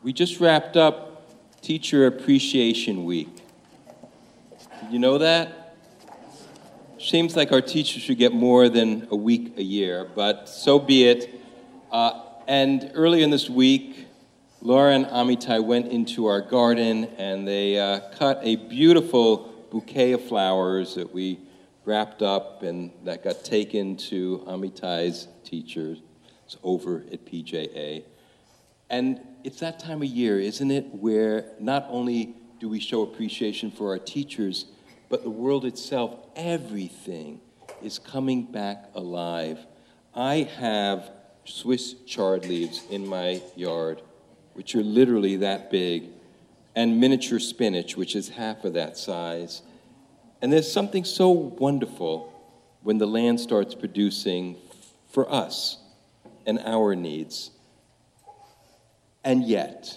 We just wrapped up Teacher Appreciation Week. Did you know that? Seems like our teachers should get more than a week a year, but so be it. And earlier in this week, Laura and Amitai went into our garden and they cut a beautiful bouquet of flowers that we wrapped up and that got taken to Amitai's teachers over at PJA. And it's that time of year, isn't it, where not only do we show appreciation for our teachers, but the world itself, everything is coming back alive. I have Swiss chard leaves in my yard, which are literally that big, and miniature spinach, which is half of that size. And there's something so wonderful when the land starts producing for us and our needs. And yet,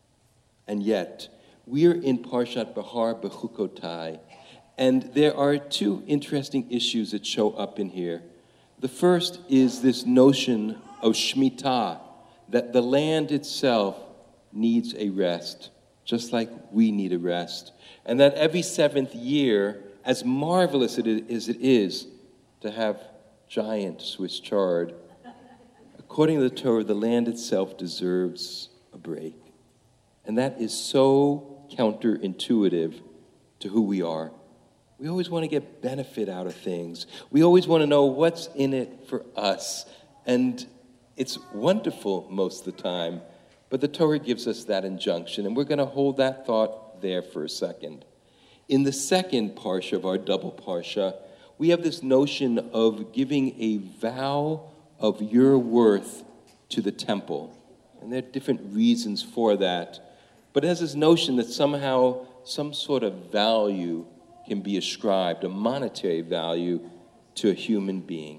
we're in Parshat Behar Bechukotai, and there are two interesting issues that show up in here. The first is this notion of Shemitah, that the land itself needs a rest, just like we need a rest. And that every seventh year, as marvelous as it is to have giant Swiss chard, according to the Torah, the land itself deserves a break. And that is so counterintuitive to who we are. We always want to get benefit out of things. We always want to know what's in it for us. And it's wonderful most of the time, but the Torah gives us that injunction, and we're going to hold that thought there for a second. In the second parsha of our double parsha, we have this notion of giving a vow of your worth to the temple. And there are different reasons for that. But it has this notion that somehow some sort of value can be ascribed, a monetary value, to a human being.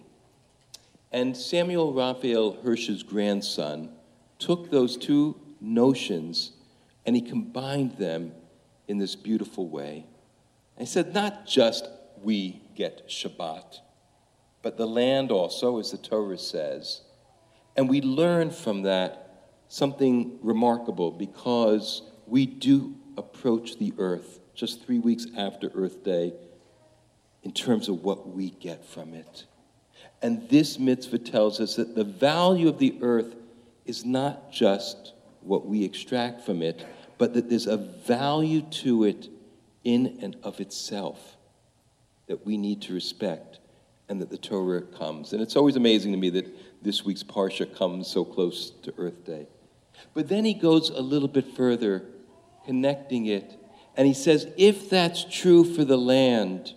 And Samuel Raphael Hirsch's grandson took those two notions and he combined them in this beautiful way. And he said, not just we get Shabbat, but the land also, as the Torah says. And we learn from that something remarkable, because we do approach the earth just 3 weeks after Earth Day in terms of what we get from it. And this mitzvah tells us that the value of the earth is not just what we extract from it, but that there's a value to it in and of itself that we need to respect, and that the Torah comes. And it's always amazing to me that this week's Parsha comes so close to Earth Day. But then he goes a little bit further, connecting it, and he says, if that's true for the land,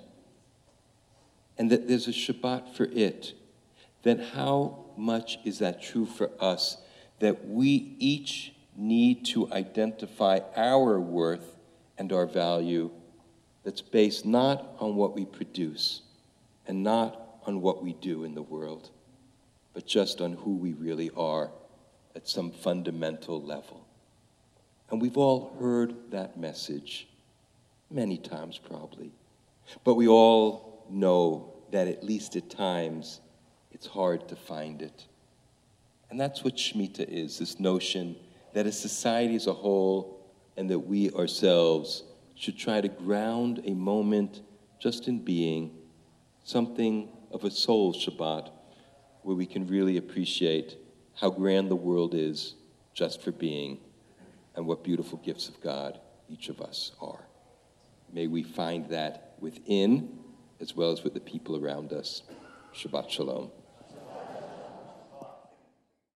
and that there's a Shabbat for it, then how much is that true for us, that we each need to identify our worth and our value that's based not on what we produce and not on what we do in the world, but just on who we really are at some fundamental level. And we've all heard that message many times probably, but we all know that at least at times it's hard to find it. And that's what Shemitah is, this notion that as society as a whole and that we ourselves should try to ground a moment just in being, something of a soul Shabbat, where we can really appreciate how grand the world is just for being, and what beautiful gifts of God each of us are. May we find that within as well as with the people around us. Shabbat Shalom.